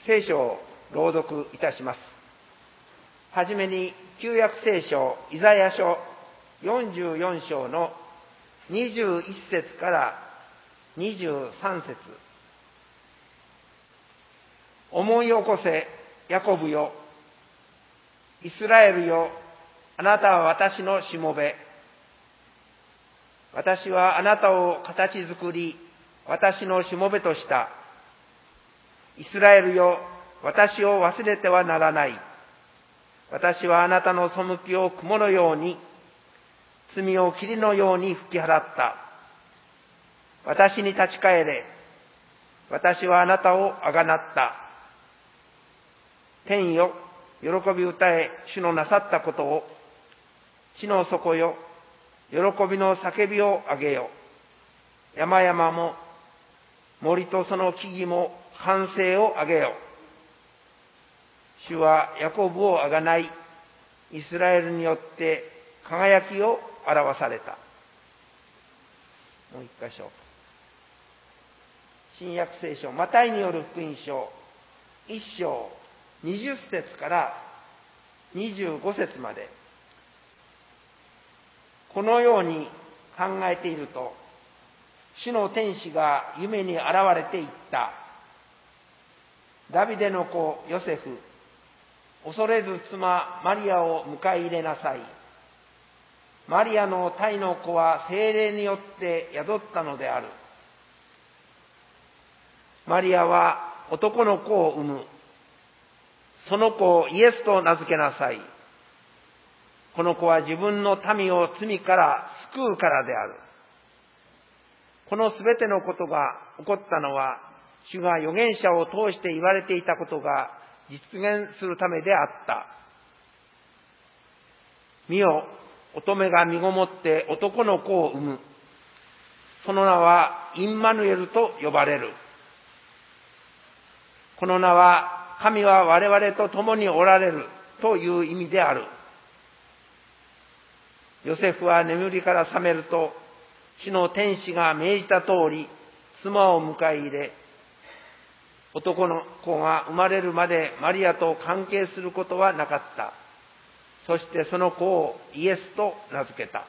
聖書を朗読いたします。はじめに旧約聖書イザヤ書44章の21節から23節。思い起こせヤコブよ、イスラエルよ、あなたは私のしもべ。私はあなたを形作り、私のしもべとした。イスラエルよ、私を忘れてはならない。私はあなたの背きを雲のように、罪を霧のように吹き払った。私に立ち返れ。私はあなたをあがなった。天よ、喜び歌え、主のなさったことを。地の底よ、喜びの叫びをあげよ。山々も、森とその木々も歓声をあげよ。主はヤコブをあがない、イスラエルによって輝きを表された。もう一箇所。新約聖書、マタイによる福音書、1章20節から25節まで。このように考えていると、主の天使が夢に現れていった。ダビデの子ヨセフ、恐れず妻マリアを迎え入れなさい。マリアの胎の子は聖霊によって宿ったのである。マリアは男の子を産む。その子をイエスと名付けなさい。この子は自分の民を罪から救うからである。このすべてのことが起こったのは、主が預言者を通して言われていたことが実現するためであった。見よ、乙女が身ごもって男の子を産む。その名はインマヌエルと呼ばれる。この名は、神は我々と共におられるという意味である。ヨセフは眠りから覚めると、主の天使が命じた通り、妻を迎え入れ、男の子が生まれるまでマリアと関係することはなかった。そしてその子をイエスと名付けた。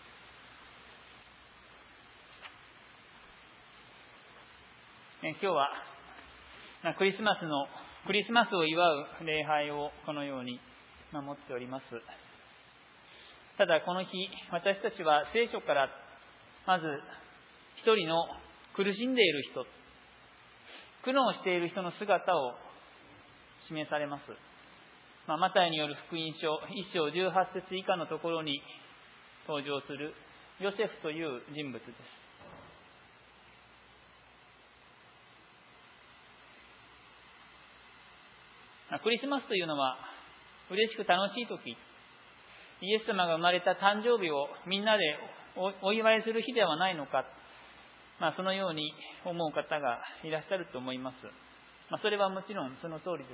今日はクリスマスを祝う礼拝をこのように守っております。ただこの日、私たちは聖書からまず一人の苦しんでいる人、苦悩している人の姿を示されます。マタイによる福音書1章18節以下のところに登場するヨセフという人物です。クリスマスというのは嬉しく楽しい時、イエス様が生まれた誕生日をみんなでお祝いする日ではないのか、そのように思う方がいらっしゃると思います。それはもちろんその通りです。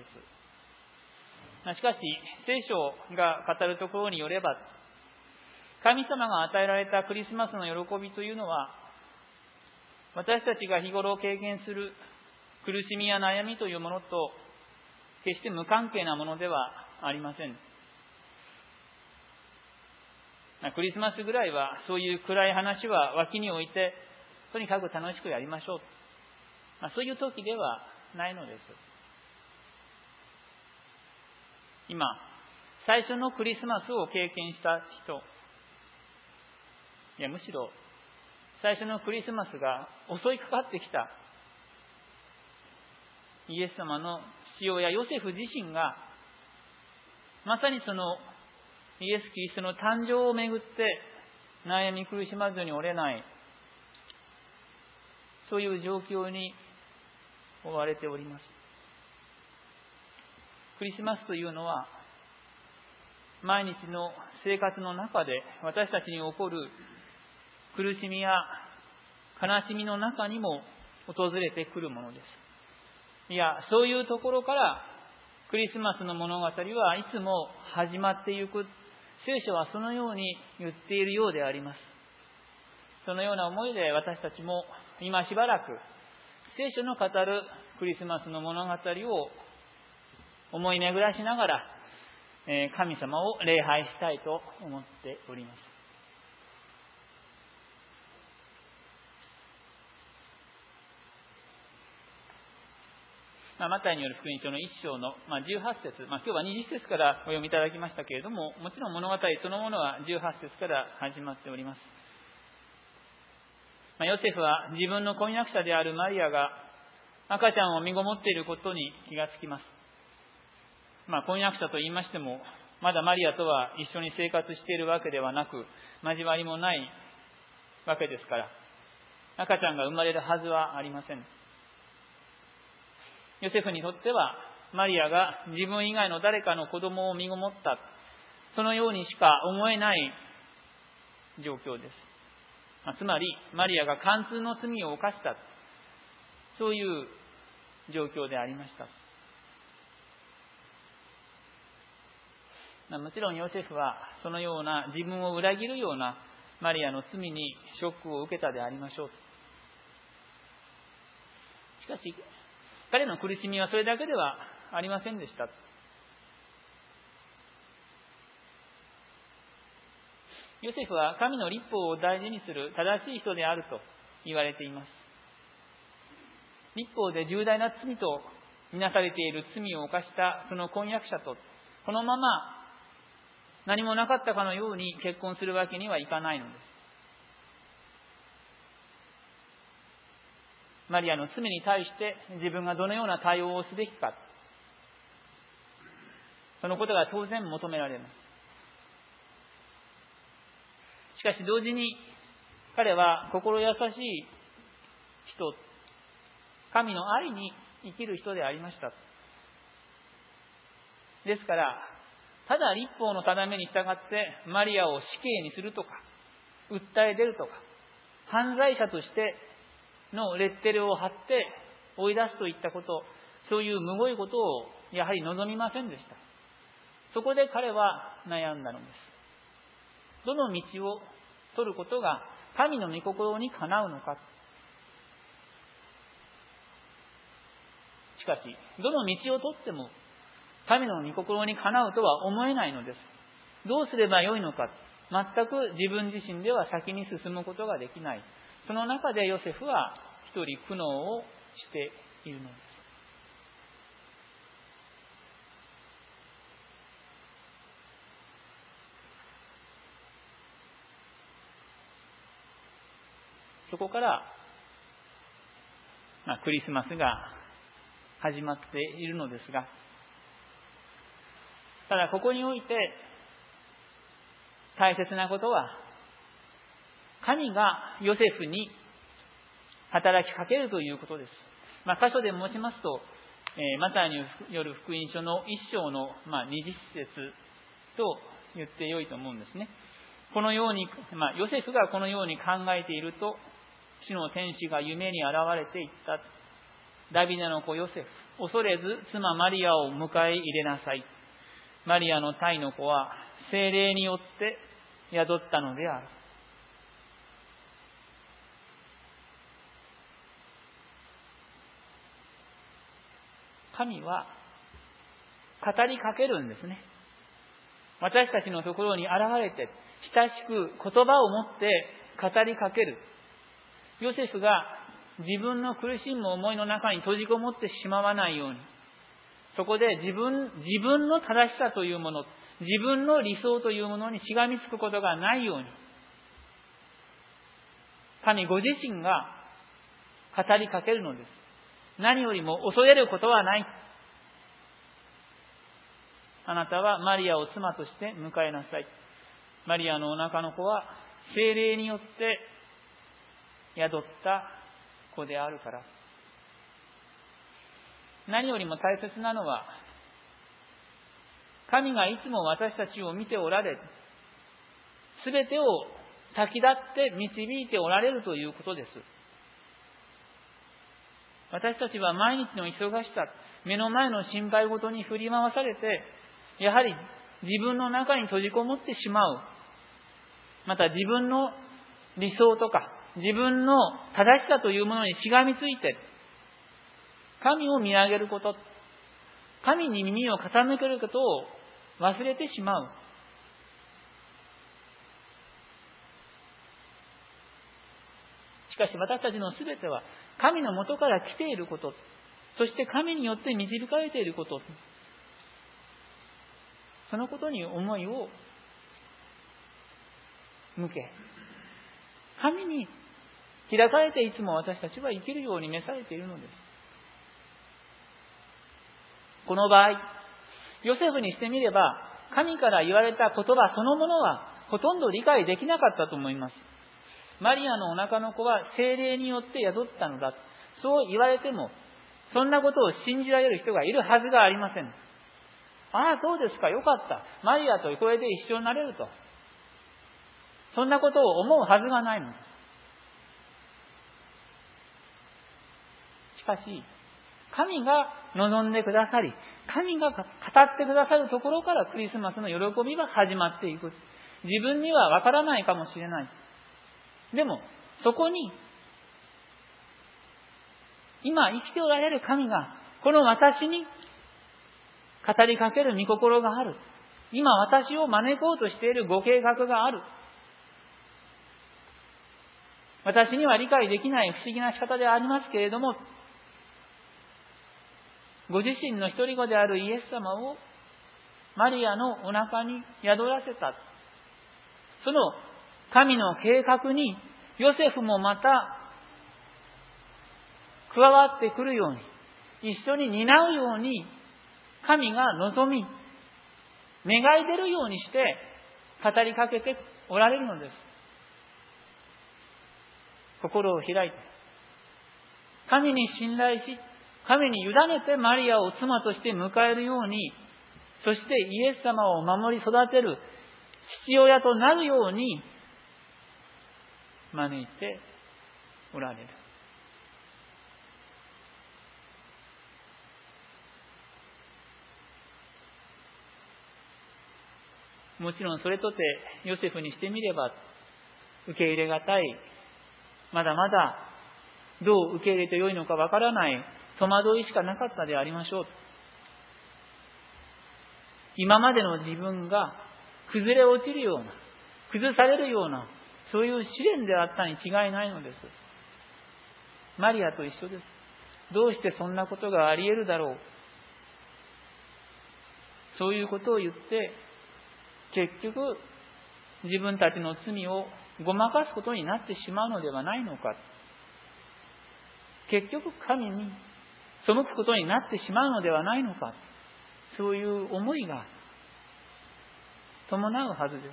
しかし聖書が語るところによれば、神様が与えられたクリスマスの喜びというのは、私たちが日頃経験する苦しみや悩みというものと決して無関係なものではありません。クリスマスぐらいはそういう暗い話は脇に置いて、とにかく楽しくやりましょう。そういう時ではないのです。今、最初のクリスマスを経験した人、いやむしろ最初のクリスマスが襲いかかってきたイエス様の父親ヨセフ自身が、まさにそのイエス・キリストの誕生をめぐって悩み苦しまずにおれない、そういう状況に追われております。クリスマスというのは、毎日の生活の中で私たちに起こる苦しみや悲しみの中にも訪れてくるものです。いや、そういうところからクリスマスの物語はいつも始まっていく。聖書はそのように言っているようであります。そのような思いで私たちも今しばらく聖書の語るクリスマスの物語を思い巡らしながら、神様を礼拝したいと思っております。マタイによる福音書の1章の18節、今日は20節からお読みいただきましたけれども、もちろん物語そのものは18節から始まっております。ヨセフは自分の婚約者であるマリアが赤ちゃんを身ごもっていることに気がつきます。婚約者と言いましても、まだマリアとは一緒に生活しているわけではなく、交わりもないわけですから、赤ちゃんが生まれるはずはありません。ヨセフにとっては、マリアが自分以外の誰かの子供を身ごもった、そのようにしか思えない状況です。つまり、マリアが姦通の罪を犯した、そういう状況でありました。もちろんヨセフはそのような自分を裏切るようなマリアの罪にショックを受けたでありましょう。しかし彼の苦しみはそれだけではありませんでした。ヨセフは神の律法を大事にする正しい人であると言われています。律法で重大な罪とみなされている罪を犯したその婚約者とこのまま何もなかったかのように結婚するわけにはいかないのです。マリアの罪に対して自分がどのような対応をすべきか、そのことが当然求められます。しかし同時に彼は心優しい人、神の愛に生きる人でありました。ですからただ律法の定めに従ってマリアを死刑にするとか、訴え出るとか、犯罪者としてのレッテルを貼って追い出すといったこと、そういうむごいことをやはり望みませんでした。そこで彼は悩んだのです。どの道を取ることが神の御心にかなうのか。しかしどの道を取っても神の御心にかなうとは思えないのです。どうすればよいのか、全く自分自身では先に進むことができない。その中でヨセフは一人苦悩をしているのです。そこからクリスマスが始まっているのですが、ただここにおいて大切なことは、神がヨセフに働きかけるということです。箇所で申しますと、マタイによる福音書の1章の20節と言ってよいと思うんですね。このように、ヨセフがこのように考えていると、主の天使が夢に現れていった。ダビデの子ヨセフ、恐れず妻マリアを迎え入れなさい。マリアの胎の子は聖霊によって宿ったのである。神は語りかけるんですね。私たちのところに現れて親しく言葉を持って語りかける。ヨセフが自分の苦しむ思いの中に閉じこもってしまわないように、そこで自分の正しさというもの、自分の理想というものにしがみつくことがないように、神ご自身が語りかけるのです。何よりも恐れることはない。あなたはマリアを妻として迎えなさい。マリアのお腹の子は聖霊によって宿った子であるから。何よりも大切なのは、神がいつも私たちを見ておられ、すべてを先立って導いておられるということです。私たちは毎日の忙しさ、目の前の心配事に振り回されて、やはり自分の中に閉じこもってしまう。また自分の理想とか、自分の正しさというものにしがみついて、神を見上げること、 神に耳を傾けることを忘れてしまう。しかし私たちのすべては神の元から来ていること、そして神によって導かれていること、そのことに思いを向け、神に開かれていつも私たちは生きるように召されているのです。この場合、ヨセフにしてみれば、神から言われた言葉そのものはほとんど理解できなかったと思います。マリアのお腹の子は聖霊によって宿ったのだ。そう言われても、そんなことを信じられる人がいるはずがありません。ああ、そうですか、よかった。マリアとこれで一緒になれると。そんなことを思うはずがないのです。しかし、神が望んでくださり、神が語ってくださるところからクリスマスの喜びは始まっていく。自分にはわからないかもしれない。でも、そこに、今生きておられる神が、この私に語りかける御心がある。今私を招こうとしているご計画がある。私には理解できない不思議な仕方でありますけれども、ご自身の一人子であるイエス様をマリアのお腹に宿らせた。その神の計画にヨセフもまた加わってくるように、一緒に担うように神が望み、願い出るようにして語りかけておられるのです。心を開いて、神に信頼し、神に委ねてマリアを妻として迎えるように、そしてイエス様を守り育てる父親となるように招いておられる。もちろんそれとてヨセフにしてみれば受け入れがたい、まだまだどう受け入れてよいのかわからない戸惑いしかなかったでありましょう。今までの自分が崩れ落ちるような、崩されるような、そういう試練であったに違いないのです。マリアと一緒です。どうしてそんなことがあり得るだろう。そういうことを言って、結局自分たちの罪をごまかすことになってしまうのではないのか。結局神に背くことになってしまうのではないのか。そういう思いが伴うはずです。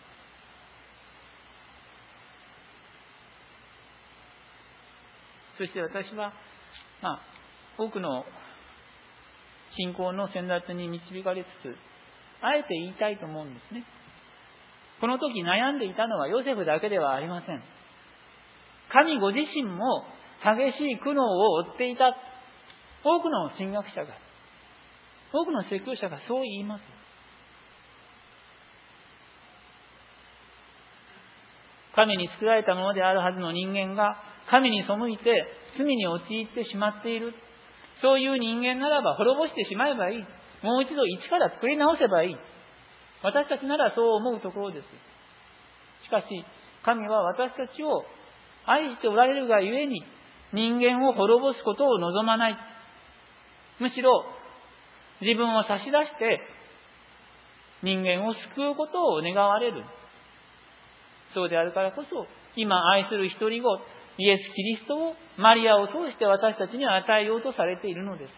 そして私は、多くの信仰の先達に導かれつつ、あえて言いたいと思うんですね。この時悩んでいたのはヨセフだけではありません。神ご自身も激しい苦悩を負っていた。多くの神学者が、多くの説教者がそう言います。神に作られたものであるはずの人間が神に背いて罪に陥ってしまっている。そういう人間ならば滅ぼしてしまえばいい。もう一度一から作り直せばいい。私たちならそう思うところです。しかし神は私たちを愛しておられるがゆえに人間を滅ぼすことを望まない。むしろ自分を差し出して人間を救うことを願われる。そうであるからこそ今愛する一人子イエス・キリストをマリアを通して私たちに与えようとされているのです。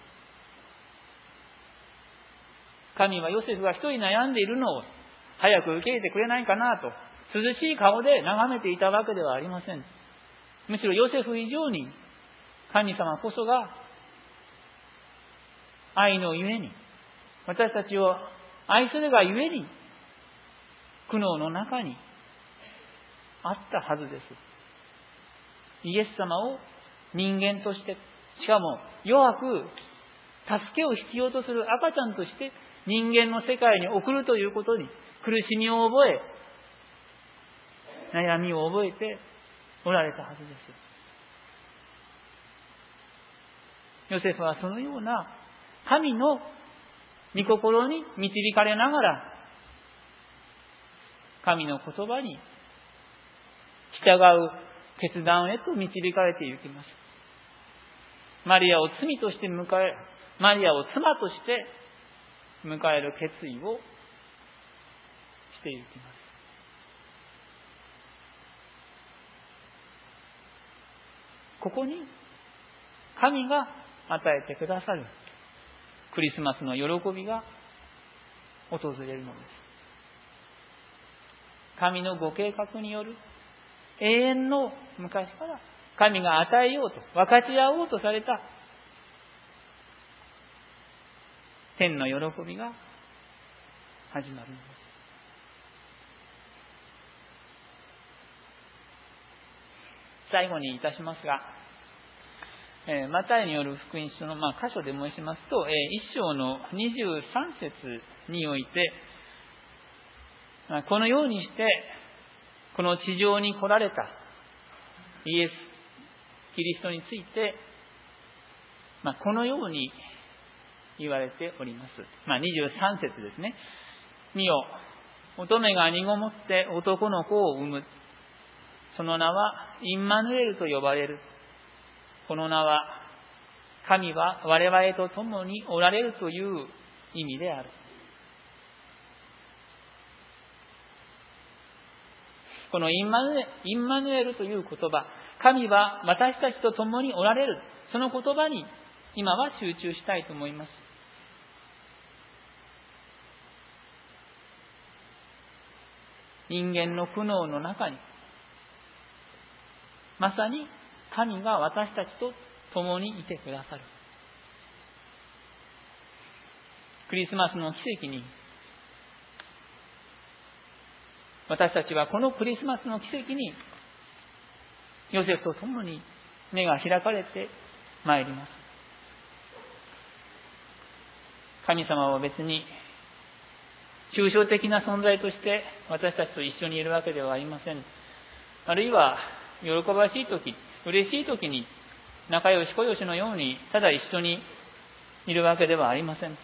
神はヨセフが一人悩んでいるのを早く受け入れてくれないかなと涼しい顔で眺めていたわけではありません。むしろヨセフ以上に神様こそが愛のゆえに、私たちを愛するがゆえに苦悩の中にあったはずです。イエス様を人間として、しかも弱く助けを必要とする赤ちゃんとして人間の世界に送るということに苦しみを覚え、悩みを覚えておられたはずです。ヨセフはそのような神の御心に導かれながら、神の言葉に従う決断へと導かれていきます。マリアを罪としてマリアを妻として迎える決意をしていきます。ここに神が与えてくださるクリスマスの喜びが訪れるのです。神のご計画による永遠の昔から神が与えようと分かち合おうとされた天の喜びが始まるのです。最後にいたしますが、マタイによる福音書の箇所で申しますと、1章の23節において、このようにしてこの地上に来られたイエス・キリストについて、このように言われております。23節ですね。見よ、乙女が身ごもって男の子を産む。その名はインマヌエルと呼ばれる。この名は神は我々と共におられるという意味である。このインマヌエルという言葉、神は私たちと共におられる、その言葉に今は集中したいと思います。人間の苦悩の中に、まさに神が私たちと共にいてくださる。クリスマスの奇跡に、私たちはこのクリスマスの奇跡にヨセフと共に目が開かれてまいります。神様は別に抽象的な存在として私たちと一緒にいるわけではありません。あるいは喜ばしい時、嬉しい時に仲良し小良しのようにただ一緒にいるわけではありません。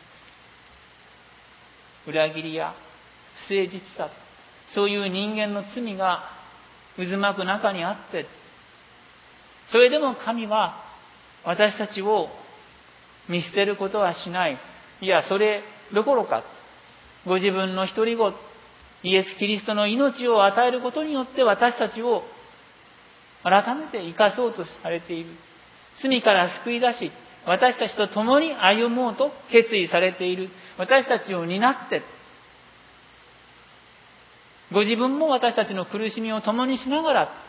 裏切りや不誠実さ、そういう人間の罪が渦巻く中にあって、それでも神は私たちを見捨てることはしない。いや、それどころか、ご自分の独り子イエス・キリストの命を与えることによって私たちを改めて生かそうとされている。罪から救い出し、私たちと共に歩もうと決意されている。私たちを担って、ご自分も私たちの苦しみを共にしながら、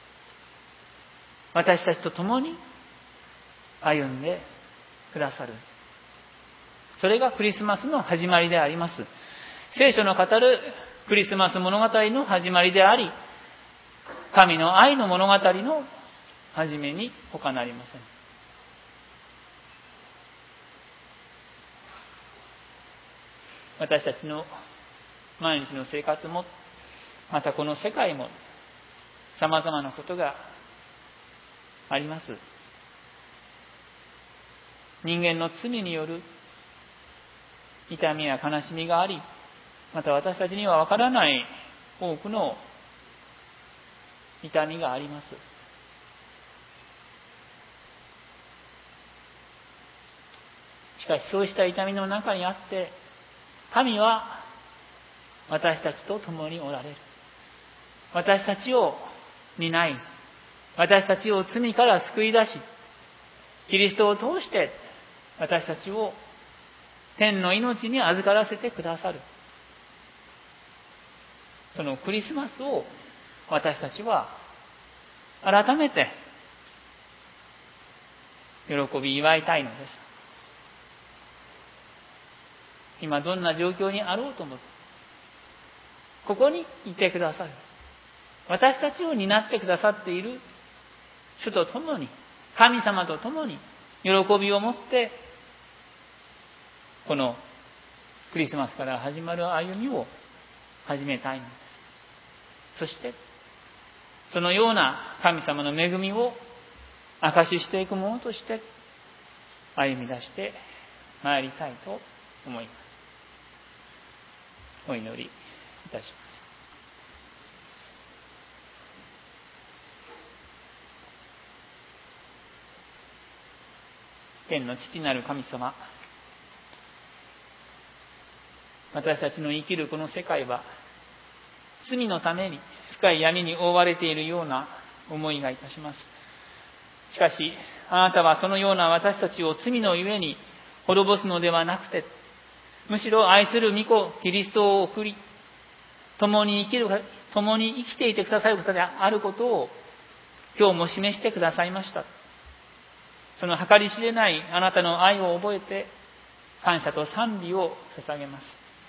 私たちと共に歩んでくださる。それがクリスマスの始まりであります。聖書の語るクリスマス物語の始まりであり、神の愛の物語の始めに他なりません。私たちの毎日の生活も、またこの世界も様々なことがあります。人間の罪による痛みや悲しみがあり、また私たちにはわからない多くの痛みがあります。しかしそうした痛みの中にあって、神は私たちと共におられる。私たちを担い、私たちを罪から救い出し、キリストを通して私たちを天の命に預からせてくださる。そのクリスマスを私たちは改めて喜び祝いたいのです。今どんな状況にあろうとも、ここにいてくださる。私たちを担ってくださっている主と共に、神様と共に喜びを持ってこのクリスマスから始まる歩みを始めたいのです。そしてそのような神様の恵みを証ししていくものとして歩み出してまいりたいと思います。 お祈りいたします。天の父なる神様、私たちの生きるこの世界は罪のために深い闇に覆われているような思いがいたします。しかしあなたはそのような私たちを罪のゆえに滅ぼすのではなくて、むしろ愛する御子キリストを送り、共に生きていてくださる方であることを今日も示してくださいました。その計り知れないあなたの愛を覚えて感謝と賛美を捧げます。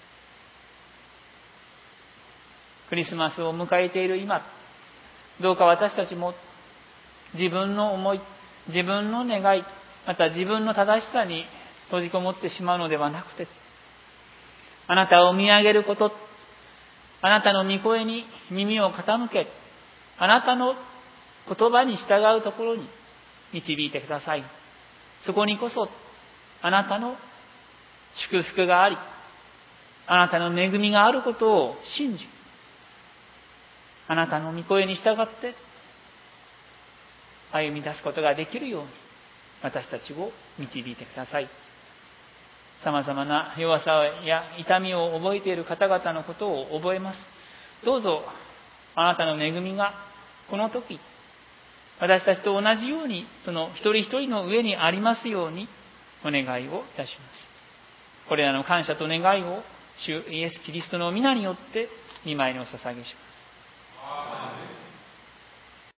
クリスマスを迎えている今、どうか私たちも自分の思い、自分の願い、また自分の正しさに閉じこもってしまうのではなくて、あなたを見上げること、あなたの御声に耳を傾け、あなたの言葉に従うところに導いてください。そこにこそあなたの祝福があり、あなたの恵みがあることを信じ、あなたの御声に従って歩み出すことができるように私たちを導いてください。様々な弱さや痛みを覚えている方々のことを覚えます。どうぞあなたの恵みがこの時私たちと同じようにその一人一人の上にありますようにお願いをいたします。これらの感謝と願いを主イエス・キリストの皆によって御前にお捧げします。